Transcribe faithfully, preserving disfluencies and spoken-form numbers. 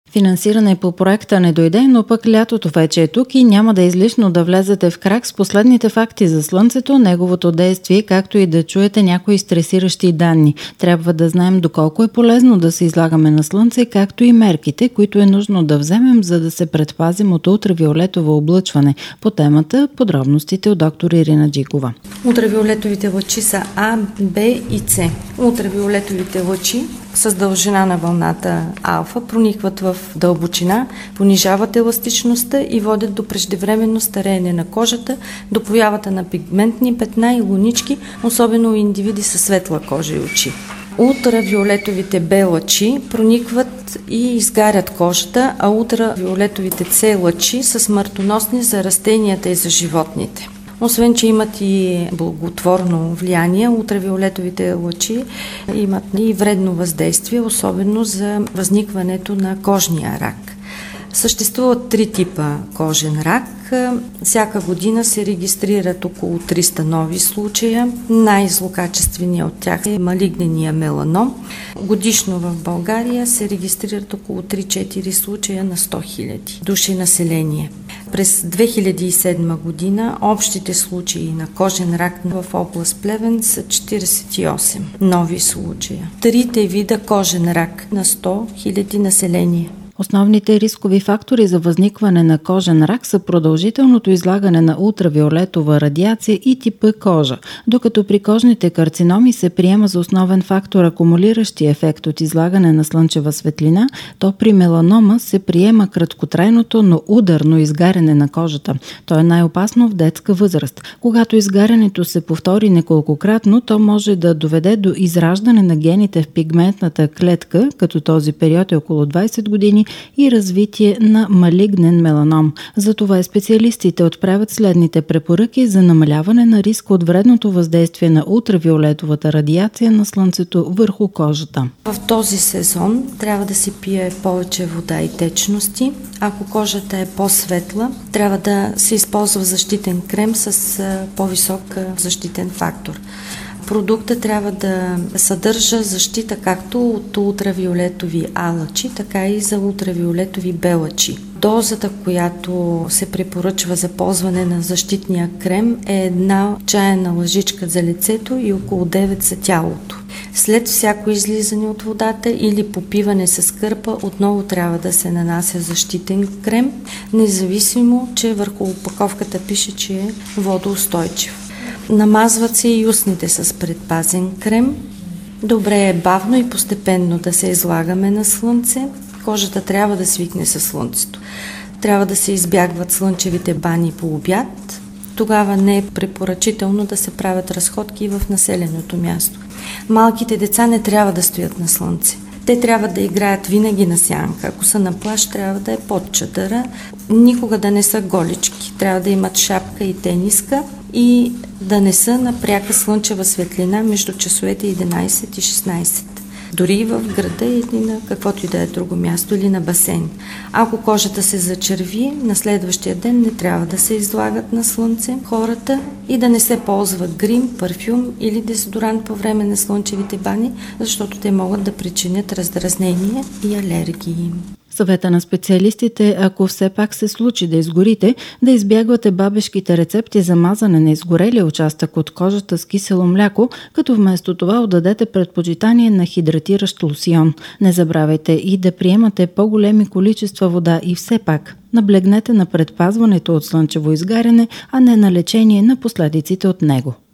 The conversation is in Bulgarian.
Финансиране по проекта не дойде, но пък лятото вече е тук и няма да е излишно да влезете в крак с последните факти за Слънцето, неговото действие, както и да чуете някои стресиращи данни. Трябва да знаем доколко е полезно да се излагаме на Слънце, както и мерките, които е нужно да вземем, за да се предпазим от ултравиолетово облъчване. По темата подробностите от доктор Ирина Джикова. Ултравиолетовите лъчи са А, Б и С. Ултравиолетовите лъчи с дължина на вълната алфа проникват в дълбочина, понижават еластичността и водят до преждевременно стареене на кожата, до появата на пигментни петна и лунички, особено у индивиди със светла кожа и очи. Ултравиолетовите Б лъчи проникват и изгарят кожата, а ултравиолетовите С лъчи са смъртоносни за растенията и за животните. Освен, че имат и благотворно влияние, ултравиолетовите лъчи имат и вредно въздействие, особено за възникването на кожния рак. Съществуват три типа кожен рак. Всяка година се регистрират около триста нови случая. Най-злокачественият от тях е малигнения меланом. Годишно в България се регистрират около три-четири случая на сто хиляди души население. През две хиляди и седма година общите случаи на кожен рак в област Плевен са четиридесет и осем нови случая. Трите вида кожен рак на сто хиляди население. Основните рискови фактори за възникване на кожен рак са продължителното излагане на ултравиолетова радиация и типа кожа, докато при кожните карциноми се приема за основен фактор акумулиращи ефект от излагане на слънчева светлина, то при меланома се приема краткотрайното, но ударно изгаряне на кожата. То е най-опасно в детска възраст. Когато изгарянето се повтори неколкократно, то може да доведе до израждане на гените в пигментната клетка, като този период е около двайсет години, и развитие на малигнен меланом. Затова специалистите отправят следните препоръки за намаляване на риска от вредното въздействие на ултравиолетовата радиация на Слънцето върху кожата. В този сезон трябва да се пие повече вода и течности. Ако кожата е по-светла, трябва да се използва защитен крем с по-висок защитен фактор. Продукта трябва да съдържа защита както от ултравиолетови А лъчи, така и за ултравиолетови Б лъчи. Дозата, която се препоръчва за ползване на защитния крем, е една чайна лъжичка за лицето и около девет за тялото. След всяко излизане от водата или попиване с кърпа, отново трябва да се нанася защитен крем, независимо, че върху опаковката пише, че е водоустойчив. Намазват се и устните с предпазен крем. Добре е бавно и постепенно да се излагаме на слънце. Кожата трябва да свикне със слънцето. Трябва да се избягват слънчевите бани по обяд. Тогава не е препоръчително да се правят разходки в населеното място. Малките деца не трябва да стоят на слънце. Те трябва да играят винаги на сянка. Ако са на плаж, трябва да е под чадъра. Никога да не са голички. Трябва да имат шапка и тениска и да не са на пряка слънчева светлина между часовете единайсет и шестнайсет. Дори и в града или на каквото и да е друго място или на басейн. Ако кожата се зачерви, на следващия ден не трябва да се излагат на слънце хората и да не се ползва грим, парфюм или дезодорант по време на слънчевите бани, защото те могат да причинят раздразнения и алергии. Съвета на специалистите, ако все пак се случи да изгорите, да избягвате бабешките рецепти за мазане на изгорелия участък от кожата с кисело мляко, като вместо това отдадете предпочитание на хидратиращ лосьон. Не забравяйте и да приемате по-големи количества вода и все пак наблегнете на предпазването от слънчево изгаряне, а не на лечение на последиците от него.